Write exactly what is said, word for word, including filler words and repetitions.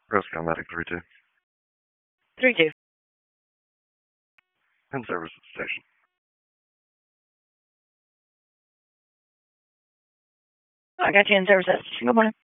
Roscoe Medic three two. three two. In service at the station. I got you in service at the station. Good morning.